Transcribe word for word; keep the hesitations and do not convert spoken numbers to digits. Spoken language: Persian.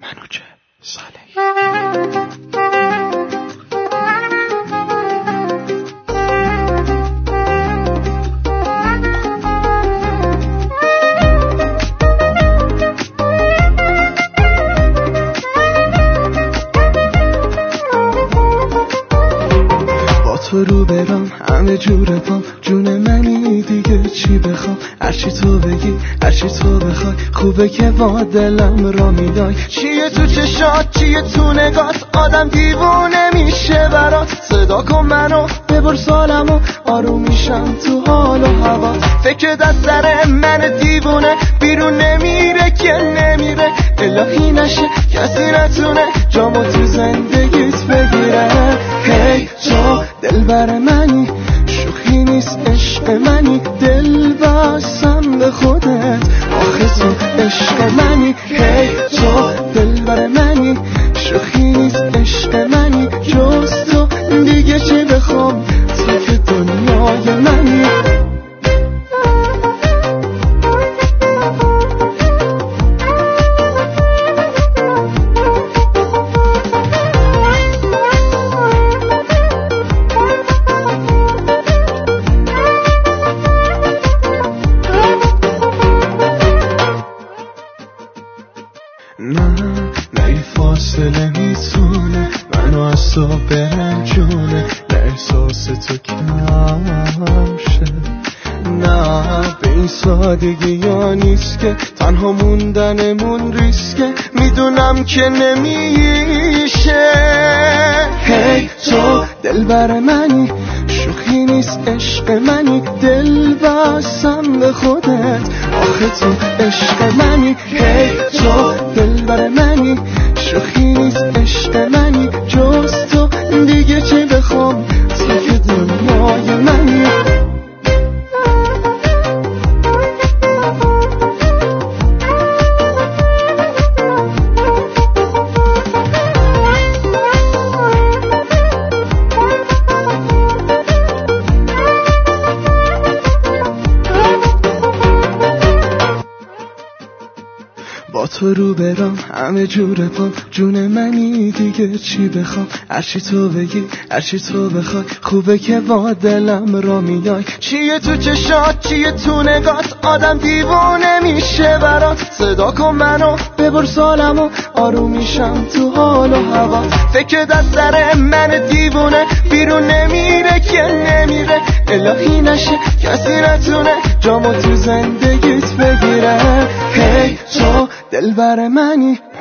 منوچه صالحی. تو رو برام همه جور پام، جون منی دیگه چی بخوام، هرچی تو بگی هرچی تو بخوای، خوبه که با دلم را میدای. چیه تو چشات چیه تو نگات، آدم دیوونه میشه برات. صدا کن منو ببر سالمو، آروم میشم تو حال و هوا. فکر دست سر من دیوونه بیرون نمیره که نمیره. الهی نشه کسی نتونه جامو تو زندگیت بگیره. هی تو دلبر منی، شوخی نیست عشق منی، دل بستم به خودت، آخه تو عشق منی. هی تو دلبر منی، شوخی نیست عشق منی، جز تو دیگه چی بخوام، تو که دنیای منی. نه نه این فاصله میتونه منو از تو برنجونه، نه احساس تو کم شه. نه به این سادگی ها نیست که تنها موندنمون ریسکه، میدونم که نمیشه. هی تو دلبر منی، شوخی نیست عشق منی، دل بستم به خودت، آخه تو عشق منی. هی تو دلبر منی، شوخی نیست عشق منی، جز تو دیگه چی بخوام، تو که دنیای منی. با تو رو برام همه جور پام، جون منی دیگه چی بخوام، هرچی تو بگی هرچی تو بخوای، خوبه که با دلم را میای. چیه تو چشات چیه تو نگات، آدم دیوونه میشه برات. صدا کن منو ببر سالمو، آروم میشم تو حال و هوا. فکر دست سر من دیوونه بیرون نمیره که نمیره. الهی نشه کسی نتونه جامو تو زندگیت بگیره. هی تو دلبر منی،